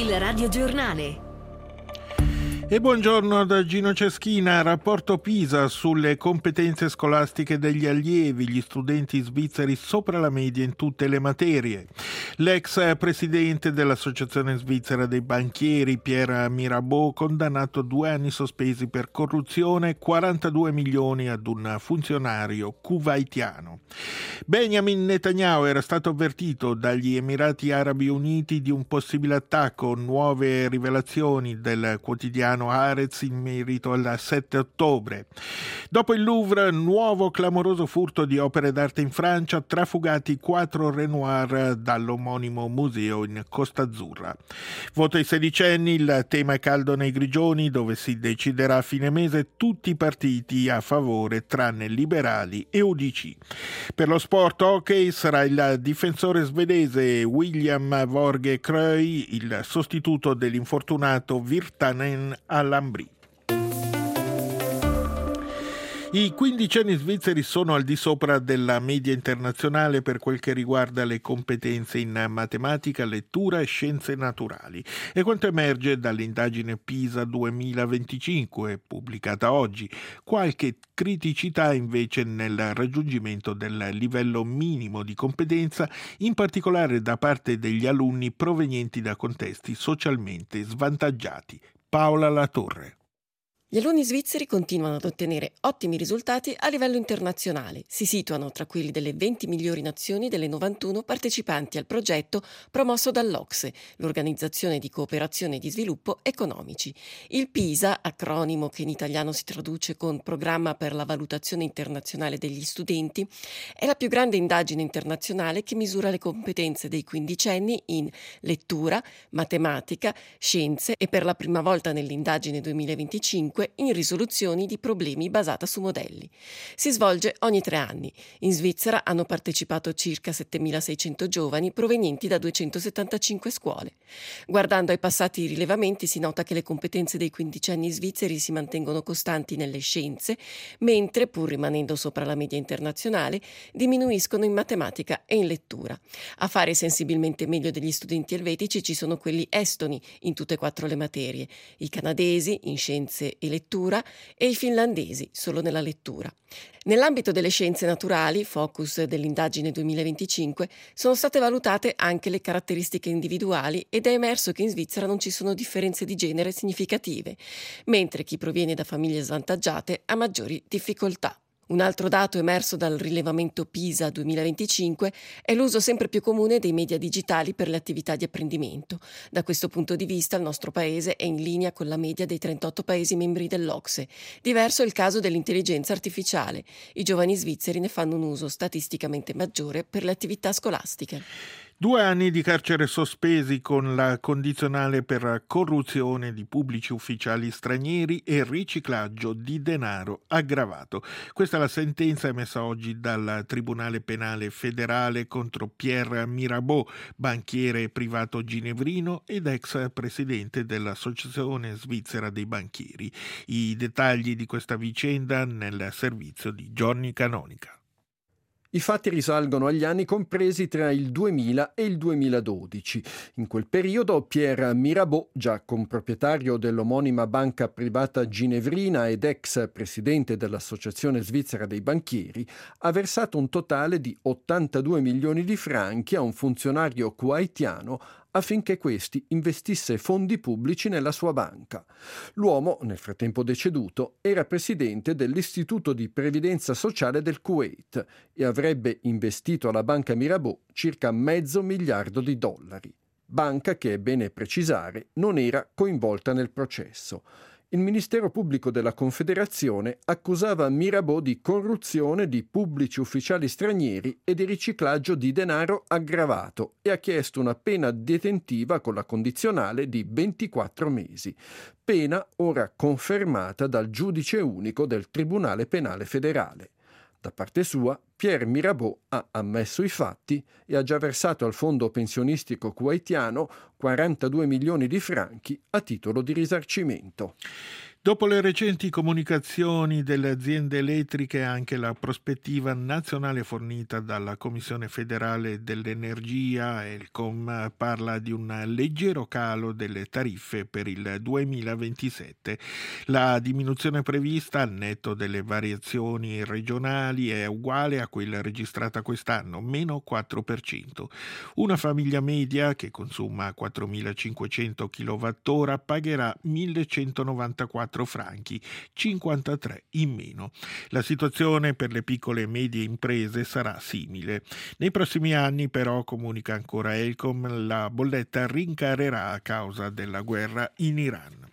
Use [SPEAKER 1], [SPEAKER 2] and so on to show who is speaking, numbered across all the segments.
[SPEAKER 1] Il radiogiornale.
[SPEAKER 2] E buongiorno da Gino Ceschina. Rapporto PISA sulle competenze scolastiche degli allievi, gli studenti svizzeri sopra la media in tutte le materie. L'ex presidente dell'Associazione Svizzera dei Banchieri, Pierre Mirabeau, condannato a 2 anni sospesi per corruzione, 42 milioni ad un funzionario kuwaitiano. Benjamin Netanyahu era stato avvertito dagli Emirati Arabi Uniti di un possibile attacco. Nuove rivelazioni del quotidiano Haaretz in merito al 7 ottobre. Dopo il Louvre, nuovo clamoroso furto di opere d'arte in Francia, trafugati 4 Renoir dall'omonimo museo in Costa Azzurra. Voto ai sedicenni, il tema è caldo nei Grigioni, dove si deciderà a fine mese tutti i partiti a favore tranne liberali e UDC. Per lo sport hockey sarà il difensore svedese William Vorge Krøy il sostituto dell'infortunato Virtanen all'Ambri. I quindicenni svizzeri sono al di sopra della media internazionale per quel che riguarda le competenze in matematica, lettura e scienze naturali. E quanto emerge dall'indagine PISA 2025, pubblicata oggi. Qualche criticità invece nel raggiungimento del livello minimo di competenza, in particolare da parte degli alunni provenienti da contesti socialmente svantaggiati. Paola Latorre.
[SPEAKER 3] Gli alunni svizzeri continuano ad ottenere ottimi risultati a livello internazionale. Si situano tra quelli delle 20 migliori nazioni delle 91 partecipanti al progetto promosso dall'OCSE, l'Organizzazione di Cooperazione e di Sviluppo Economici. Il PISA, acronimo che in italiano si traduce con Programma per la valutazione internazionale degli studenti, è la più grande indagine internazionale che misura le competenze dei quindicenni in lettura, matematica, scienze e per la prima volta nell'indagine 2025 in risoluzioni di problemi basata su modelli. Si svolge ogni 3 anni. In Svizzera hanno partecipato circa 7.600 giovani provenienti da 275 scuole. Guardando ai passati rilevamenti si nota che le competenze dei quindicenni svizzeri si mantengono costanti nelle scienze, mentre, pur rimanendo sopra la media internazionale, diminuiscono in matematica e in lettura. A fare sensibilmente meglio degli studenti elvetici ci sono quelli estoni in tutte e 4 le materie, i canadesi in scienze e lettura e i finlandesi solo nella lettura. Nell'ambito delle scienze naturali, focus dell'indagine 2025, sono state valutate anche le caratteristiche individuali ed è emerso che in Svizzera non ci sono differenze di genere significative, mentre chi proviene da famiglie svantaggiate ha maggiori difficoltà. Un altro dato emerso dal rilevamento PISA 2025 è l'uso sempre più comune dei media digitali per le attività di apprendimento. Da questo punto di vista il nostro paese è in linea con la media dei 38 paesi membri dell'OCSE. Diverso è il caso dell'intelligenza artificiale. I giovani svizzeri ne fanno un uso statisticamente maggiore per le attività scolastiche.
[SPEAKER 2] 2 anni di carcere sospesi con la condizionale per corruzione di pubblici ufficiali stranieri e riciclaggio di denaro aggravato. Questa è la sentenza emessa oggi dal Tribunale Penale Federale contro Pierre Mirabeau, banchiere privato ginevrino ed ex presidente dell'Associazione Svizzera dei Banchieri. I dettagli di questa vicenda nel servizio di Gianni Canonica.
[SPEAKER 4] I fatti risalgono agli anni compresi tra il 2000 e il 2012. In quel periodo Pierre Mirabeau, già comproprietario dell'omonima banca privata ginevrina ed ex presidente dell'Associazione Svizzera dei Banchieri, ha versato un totale di 82 milioni di franchi a un funzionario kuwaitiano affinché questi investisse fondi pubblici nella sua banca. L'uomo, nel frattempo deceduto, era presidente dell'Istituto di Previdenza Sociale del Kuwait e avrebbe investito alla banca Mirabeau circa $500 miliardi. Banca che, è bene precisare, non era coinvolta nel processo. Il Ministero Pubblico della Confederazione accusava Mirabeau di corruzione di pubblici ufficiali stranieri e di riciclaggio di denaro aggravato e ha chiesto una pena detentiva con la condizionale di 24 mesi, pena ora confermata dal giudice unico del Tribunale Penale Federale. Da parte sua, Pierre Mirabeau ha ammesso i fatti e ha già versato al fondo pensionistico kuwaitiano 42 milioni di franchi a titolo di risarcimento.
[SPEAKER 2] Dopo le recenti comunicazioni delle aziende elettriche, anche la prospettiva nazionale fornita dalla Commissione federale dell'energia, ELCOM, parla di un leggero calo delle tariffe per il 2027. La diminuzione prevista, al netto delle variazioni regionali, è uguale a quella registrata quest'anno, meno 4%. Una famiglia media che consuma 4.500 kWh pagherà 1.194 franchi, 53 in meno. La situazione per le piccole e medie imprese sarà simile. Nei prossimi anni, però, comunica ancora ELCOM, la bolletta rincarerà a causa della guerra in Iran.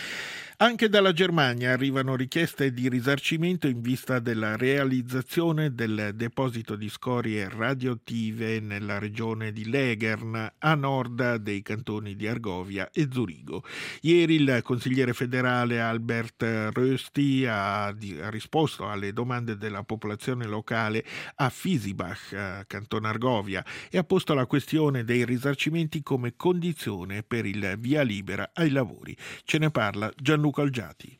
[SPEAKER 2] Anche dalla Germania arrivano richieste di risarcimento in vista della realizzazione del deposito di scorie radioattive nella regione di Legern, a nord dei cantoni di Argovia e Zurigo. Ieri il consigliere federale Albert Rösti ha risposto alle domande della popolazione locale a Fisibach, canton Argovia, e ha posto la questione dei risarcimenti come condizione per il via libera ai lavori. Ce ne parla Gianluca Algiati.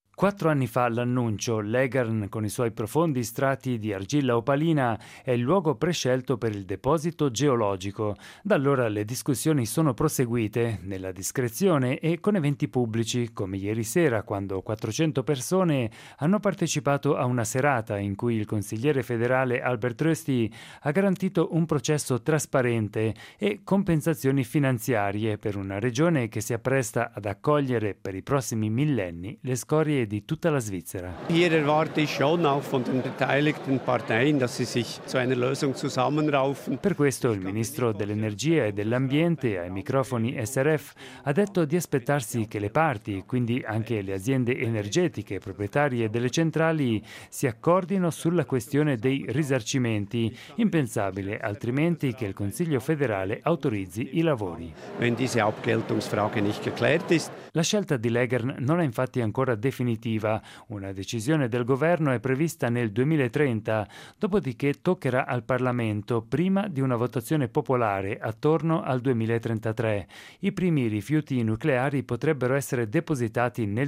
[SPEAKER 1] 4 anni fa l'annuncio, Legern, con i suoi profondi strati di argilla opalina, è il luogo prescelto per il deposito geologico. Da allora le discussioni sono proseguite nella discrezione e con eventi pubblici, come ieri sera, quando 400 persone hanno partecipato a una serata in cui il consigliere federale Albert Rösti ha garantito un processo trasparente e compensazioni finanziarie per una regione che si appresta ad accogliere per i prossimi millenni le scorie di tutta la Svizzera.
[SPEAKER 5] Hier erwarte ich schon auch von den beteiligten Parteien, dass sie sich zu einer Lösung zusammenraufen.
[SPEAKER 1] Per questo il ministro dell'Energia e dell'Ambiente, ai microfoni SRF, ha detto di aspettarsi che le parti, quindi anche le aziende energetiche proprietarie delle centrali, si accordino sulla questione dei risarcimenti. Impensabile altrimenti che il Consiglio federale autorizzi i lavori.
[SPEAKER 5] Wenn diese Abgeltungsfrage nicht geklärt ist.
[SPEAKER 1] La scelta di Legern non è infatti ancora definitiva. Una decisione del governo è prevista nel 2030, dopodiché toccherà al Parlamento prima di una votazione popolare attorno al 2033. I primi rifiuti nucleari potrebbero essere depositati nel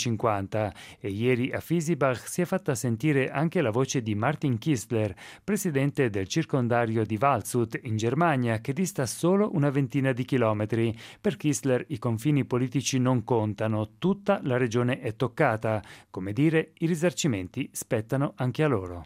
[SPEAKER 1] 2050 e ieri a Fisibach si è fatta sentire anche la voce di Martin Kistler, presidente del circondario di Waldshut in Germania, che dista solo una ventina di chilometri. Per Kistler i confini politici non contano, tutta la regione è toccata. Come dire, i risarcimenti spettano anche a loro.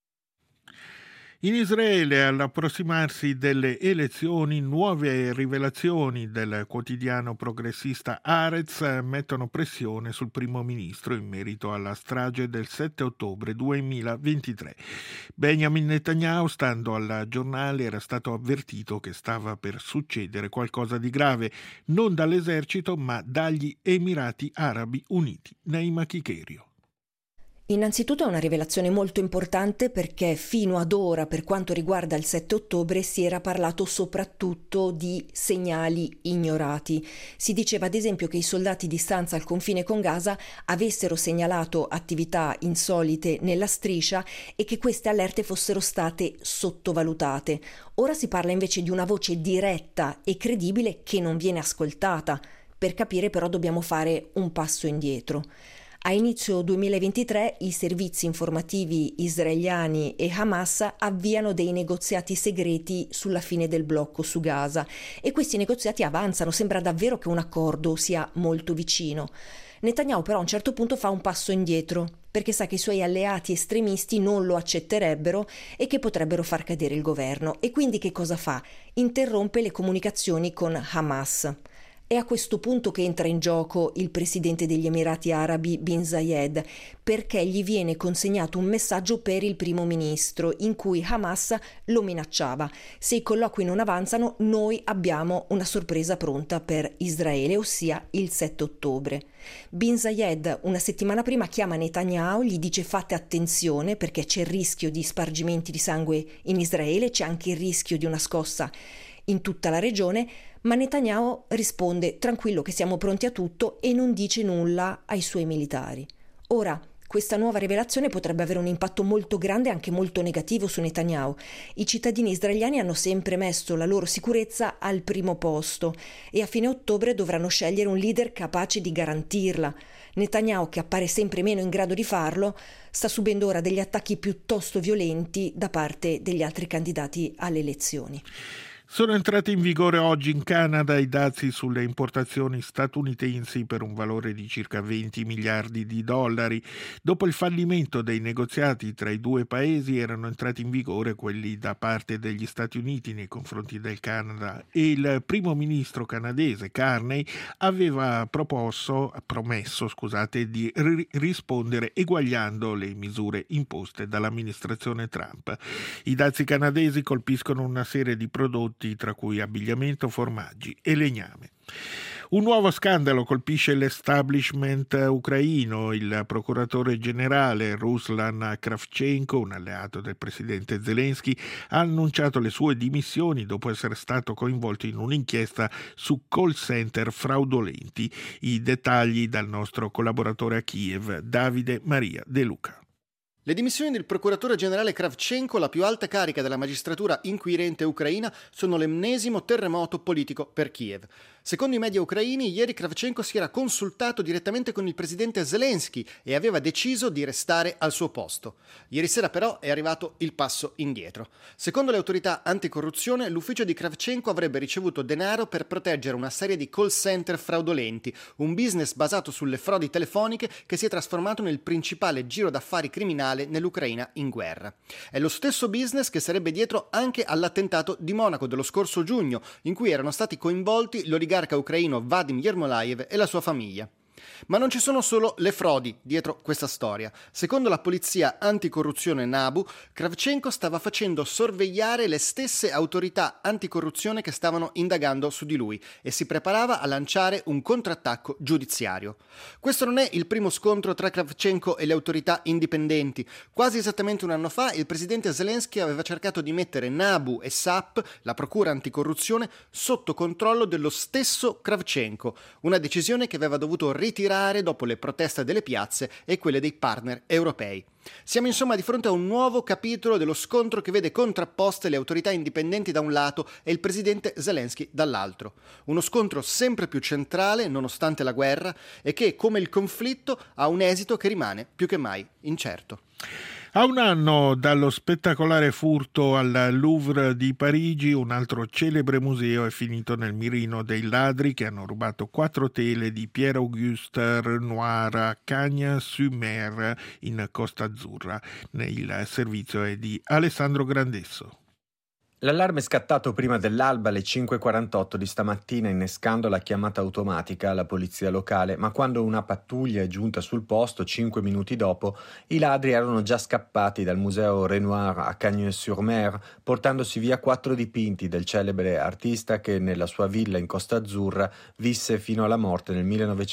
[SPEAKER 2] In Israele, all'approssimarsi delle elezioni, nuove rivelazioni del quotidiano progressista Haaretz mettono pressione sul primo ministro in merito alla strage del 7 ottobre 2023. Benjamin Netanyahu, stando al giornale, era stato avvertito che stava per succedere qualcosa di grave, non dall'esercito ma dagli Emirati Arabi Uniti. Naima Chicherio.
[SPEAKER 6] Innanzitutto è una rivelazione molto importante perché fino ad ora, per quanto riguarda il 7 ottobre, si era parlato soprattutto di segnali ignorati. Si diceva ad esempio che i soldati di stanza al confine con Gaza avessero segnalato attività insolite nella striscia e che queste allerte fossero state sottovalutate. Ora si parla invece di una voce diretta e credibile che non viene ascoltata. Per capire però dobbiamo fare un passo indietro. A inizio 2023 i servizi informativi israeliani e Hamas avviano dei negoziati segreti sulla fine del blocco su Gaza e questi negoziati avanzano, sembra davvero che un accordo sia molto vicino. Netanyahu però a un certo punto fa un passo indietro perché sa che i suoi alleati estremisti non lo accetterebbero e che potrebbero far cadere il governo e quindi che cosa fa? Interrompe le comunicazioni con Hamas. È a questo punto che entra in gioco il presidente degli Emirati Arabi Bin Zayed, perché gli viene consegnato un messaggio per il primo ministro in cui Hamas lo minacciava. Se i colloqui non avanzano, noi abbiamo una sorpresa pronta per Israele, ossia il 7 ottobre. Bin Zayed una settimana prima chiama Netanyahu, gli dice fate attenzione perché c'è il rischio di spargimenti di sangue in Israele, c'è anche il rischio di una scossa in tutta la regione, ma Netanyahu risponde tranquillo che siamo pronti a tutto e non dice nulla ai suoi militari. Ora, Questa nuova rivelazione potrebbe avere un impatto molto grande e anche molto negativo su Netanyahu. I cittadini israeliani hanno sempre messo la loro sicurezza al primo posto e a fine ottobre dovranno scegliere un leader capace di garantirla. Netanyahu, che appare sempre meno in grado di farlo, sta subendo ora degli attacchi piuttosto violenti da parte degli altri candidati alle elezioni.
[SPEAKER 2] Sono entrati in vigore oggi in Canada i dazi sulle importazioni statunitensi per un valore di circa 20 miliardi di dollari. Dopo il fallimento dei negoziati tra i due paesi erano entrati in vigore quelli da parte degli Stati Uniti nei confronti del Canada e il primo ministro canadese Carney aveva promesso di rispondere eguagliando le misure imposte dall'amministrazione Trump. I dazi canadesi colpiscono una serie di prodotti tra cui abbigliamento, formaggi e legname. Un nuovo scandalo colpisce l'establishment ucraino. Il procuratore generale Ruslan Kravchenko, un alleato del presidente Zelensky, ha annunciato le sue dimissioni dopo essere stato coinvolto in un'inchiesta su call center fraudolenti. I dettagli dal nostro collaboratore a Kiev, Davide Maria De Luca.
[SPEAKER 7] Le dimissioni del procuratore generale Kravchenko, la più alta carica della magistratura inquirente ucraina, sono l'ennesimo terremoto politico per Kiev. Secondo i media ucraini, ieri Kravchenko si era consultato direttamente con il presidente Zelensky e aveva deciso di restare al suo posto. Ieri sera però è arrivato il passo indietro. Secondo le autorità anticorruzione, l'ufficio di Kravchenko avrebbe ricevuto denaro per proteggere una serie di call center fraudolenti, un business basato sulle frodi telefoniche che si è trasformato nel principale giro d'affari criminale nell'Ucraina in guerra. È lo stesso business che sarebbe dietro anche all'attentato di Monaco dello scorso giugno, in cui erano stati coinvolti l'oligarca ucraino Vadim Yermolayev e la sua famiglia. Ma non ci sono solo le frodi dietro questa storia. Secondo la polizia anticorruzione NABU, Kravchenko stava facendo sorvegliare le stesse autorità anticorruzione che stavano indagando su di lui e si preparava a lanciare un contrattacco giudiziario. Questo non è il primo scontro tra Kravchenko e le autorità indipendenti. Quasi esattamente un anno fa il presidente Zelensky aveva cercato di mettere NABU e SAP, la procura anticorruzione, sotto controllo dello stesso Kravchenko, una decisione che aveva dovuto ritirare dopo le proteste delle piazze e quelle dei partner europei. Siamo insomma di fronte a un nuovo capitolo dello scontro che vede contrapposte le autorità indipendenti da un lato e il presidente Zelensky dall'altro. Uno scontro sempre più centrale nonostante la guerra e che, come il conflitto, ha un esito che rimane più che mai incerto.
[SPEAKER 2] A un anno dallo spettacolare furto al Louvre di Parigi, un altro celebre museo è finito nel mirino dei ladri che hanno rubato 4 tele di Pierre-Auguste Renoir a Cagnes-sur-Mer in Costa Azzurra. Il servizio è di Alessandro Grandesso.
[SPEAKER 8] L'allarme è scattato prima dell'alba alle 5:48 di stamattina, innescando la chiamata automatica alla polizia locale, ma quando una pattuglia è giunta sul posto 5 minuti dopo, i ladri erano già scappati dal museo Renoir a Cagnes-sur-Mer, portandosi via 4 dipinti del celebre artista che nella sua villa in Costa Azzurra visse fino alla morte nel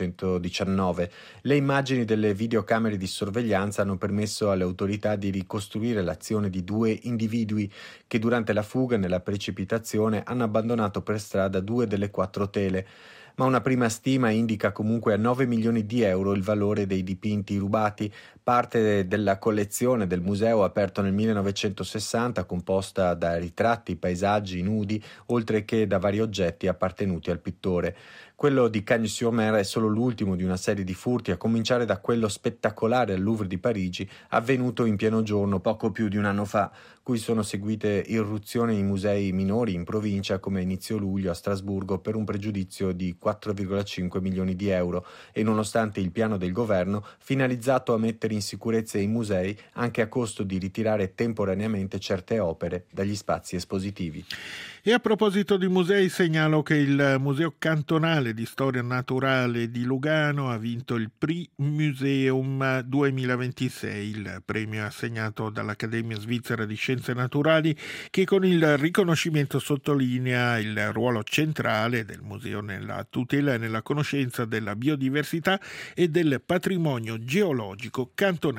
[SPEAKER 8] 1919. Le immagini delle videocamere di sorveglianza hanno permesso alle autorità di ricostruire l'azione di 2 individui che durante la fuga nella precipitazione hanno abbandonato per strada 2 delle 4 tele, ma una prima stima indica comunque a 9 milioni di euro il valore dei dipinti rubati, parte della collezione del museo aperto nel 1960, composta da ritratti, paesaggi, nudi, oltre che da vari oggetti appartenuti al pittore. Quello di Cagnes-sur-Mer è solo l'ultimo di una serie di furti, a cominciare da quello spettacolare al Louvre di Parigi, avvenuto in pieno giorno poco più di un anno fa, cui sono seguite irruzioni in musei minori in provincia come a inizio luglio a Strasburgo per un pregiudizio di 4,5 milioni di euro e nonostante il piano del governo finalizzato a mettere in sicurezza i musei anche a costo di ritirare temporaneamente certe opere dagli spazi espositivi.
[SPEAKER 2] E a proposito di musei, segnalo che il Museo Cantonale di Storia Naturale di Lugano ha vinto il Prix Museum 2026, il premio assegnato dall'Accademia Svizzera di Scienze Naturali, che con il riconoscimento sottolinea il ruolo centrale del museo nella tutela e nella conoscenza della biodiversità e del patrimonio geologico cantonale.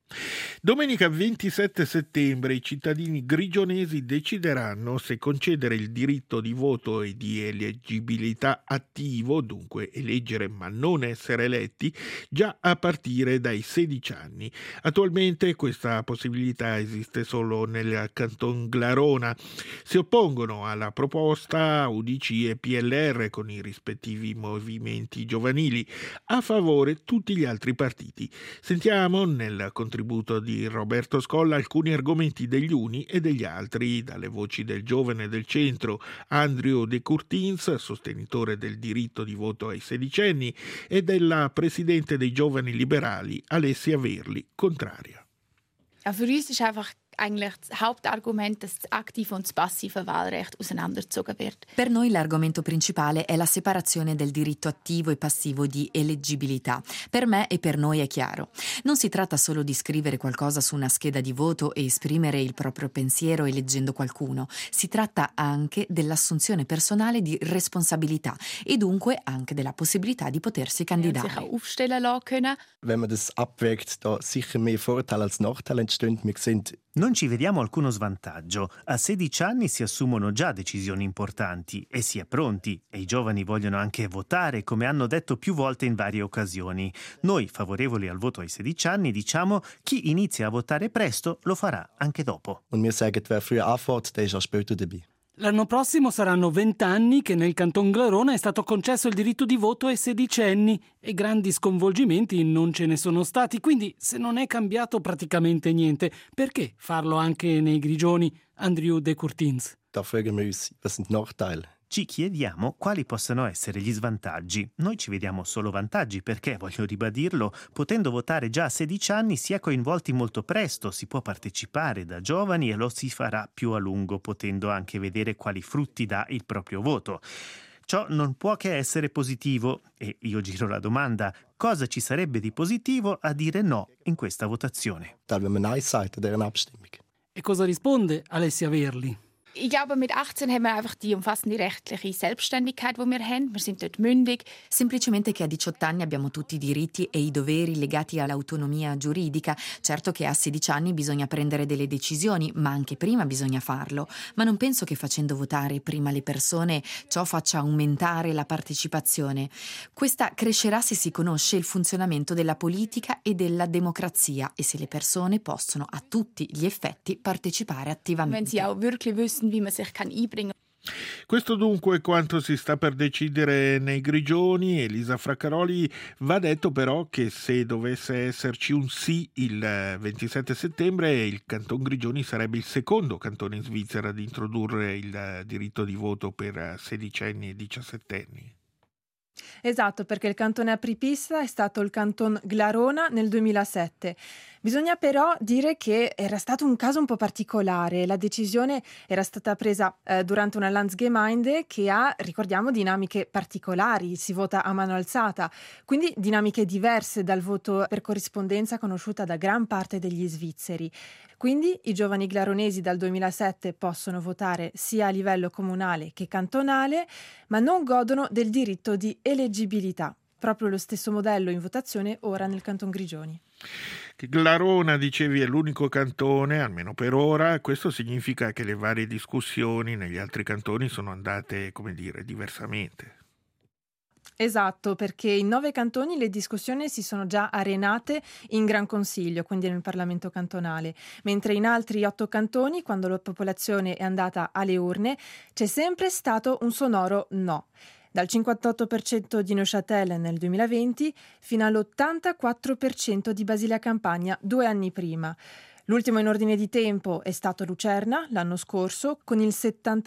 [SPEAKER 2] Domenica 27 settembre i cittadini grigionesi decideranno se concedere il diritto di voto e di eleggibilità attivo, dunque eleggere ma non essere eletti, già a partire dai 16 anni. Attualmente questa possibilità esiste solo nel Canton Glarona. Si oppongono alla proposta UDC e PLR con i rispettivi movimenti giovanili. A favore tutti gli altri partiti. Sentiamo nel contributo di Roberto Scolla alcuni argomenti degli uni e degli altri, dalle voci del giovane del centro Andrew De Curtins, sostenitore del diritto di voto ai sedicenni, e della presidente dei giovani liberali Alessia Verli, contraria.
[SPEAKER 9] Für uns ist einfach eigentlich das Hauptargument, dass das aktive und das passive Wahlrecht auseinandergezogen wird.
[SPEAKER 10] Per noi l'argomento principale è la separazione del diritto attivo e passivo di eleggibilità. Per me e per noi è chiaro. Non si tratta solo di scrivere qualcosa su una scheda di voto e esprimere il proprio pensiero eleggendo qualcuno. Si tratta anche dell'assunzione personale di responsabilità e dunque anche della possibilità di potersi candidare.
[SPEAKER 9] Sich auch aufstellen lassen können.
[SPEAKER 11] Wenn man das abwägt, da sicher mehr Vorteile als Nachteile entstehen. Wir sind
[SPEAKER 12] Non ci vediamo alcuno svantaggio. A 16 anni si assumono già decisioni importanti e si è pronti e i giovani vogliono anche votare, come hanno detto più volte in varie occasioni. Noi, favorevoli al voto ai 16 anni, diciamo chi inizia a votare presto lo farà anche dopo.
[SPEAKER 11] Und wir sagen, wer früher anfängt, der ist auch später dabei.
[SPEAKER 13] L'anno prossimo saranno 20 anni che nel Canton Glarona è stato concesso il diritto di voto ai sedicenni e grandi sconvolgimenti non ce ne sono stati, quindi se non è cambiato praticamente niente, perché farlo anche nei grigioni? Andrew De Curtins.
[SPEAKER 11] Da fragen wir uns, was sind Nachteile?
[SPEAKER 12] Ci chiediamo quali possano essere gli svantaggi. Noi ci vediamo solo vantaggi perché, voglio ribadirlo, potendo votare già a 16 anni si è coinvolti molto presto, si può partecipare da giovani e lo si farà più a lungo, potendo anche vedere quali frutti dà il proprio voto. Ciò non può che essere positivo e io giro la domanda: cosa ci sarebbe di positivo a dire no in questa votazione?
[SPEAKER 11] Da wenn man Nein sagt an dieser Abstimmung.
[SPEAKER 13] E cosa risponde Alessia Verli?
[SPEAKER 9] Ich glaube, mit 18 haben wir einfach die umfassende rechtliche Selbstständigkeit, die wir haben. Wir sind dort mündig.
[SPEAKER 10] Semplicemente che a 18 anni abbiamo tutti i diritti e i doveri legati all'autonomia giuridica. Certo che a 16 anni bisogna prendere delle decisioni, ma anche prima bisogna farlo. Ma non penso che facendo votare prima le persone ciò faccia aumentare la partecipazione. Questa crescerà se si conosce il funzionamento della politica e della democrazia e se le persone possono a tutti gli effetti partecipare attivamente.
[SPEAKER 9] Wenn sie auch wirklich wissen, wie man sich einbringen kann.
[SPEAKER 2] Questo dunque è quanto si sta per decidere nei grigioni. Elisa Fraccaroli, va detto però che se dovesse esserci un sì il 27 settembre il Canton Grigioni sarebbe il secondo cantone in Svizzera ad introdurre il diritto di voto per sedicenni e diciassettenni.
[SPEAKER 14] Esatto, perché il cantone apripista è stato il Canton Glarona nel 2007. Bisogna però dire che era stato un caso un po' particolare. La decisione era stata presa durante una Landsgemeinde che ha, ricordiamo, dinamiche particolari. Si vota a mano alzata, quindi dinamiche diverse dal voto per corrispondenza conosciuta da gran parte degli svizzeri. Quindi i giovani glaronesi dal 2007 possono votare sia a livello comunale che cantonale, ma non godono del diritto di eleggibilità. Proprio lo stesso modello in votazione ora nel Canton Grigioni.
[SPEAKER 2] Glarona, dicevi, è l'unico cantone, almeno per ora. Questo significa che le varie discussioni negli altri cantoni sono andate, come dire, diversamente.
[SPEAKER 14] Esatto, perché in 9 cantoni le discussioni si sono già arenate in Gran Consiglio, quindi nel Parlamento cantonale, mentre in altri 8 cantoni, quando la popolazione è andata alle urne, c'è sempre stato un sonoro no. Dal 58% di Neuchâtel nel 2020 fino all'84% di Basilea Campagna 2 anni prima. L'ultimo in ordine di tempo è stato Lucerna l'anno scorso con il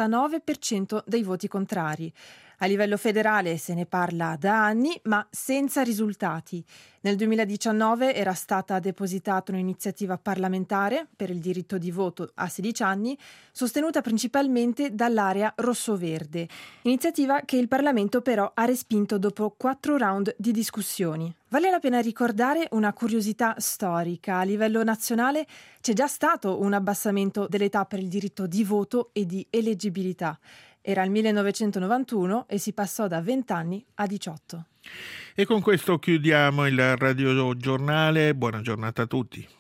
[SPEAKER 14] 79% dei voti contrari. A livello federale se ne parla da anni, ma senza risultati. Nel 2019 era stata depositata un'iniziativa parlamentare per il diritto di voto a 16 anni, sostenuta principalmente dall'area rosso-verde. Iniziativa che il Parlamento però ha respinto dopo 4 round di discussioni. Vale la pena ricordare una curiosità storica. A livello nazionale c'è già stato un abbassamento dell'età per il diritto di voto e di eleggibilità. Era il 1991 e si passò da 20 anni a 18.
[SPEAKER 2] E con questo chiudiamo il radiogiornale. Buona giornata a tutti.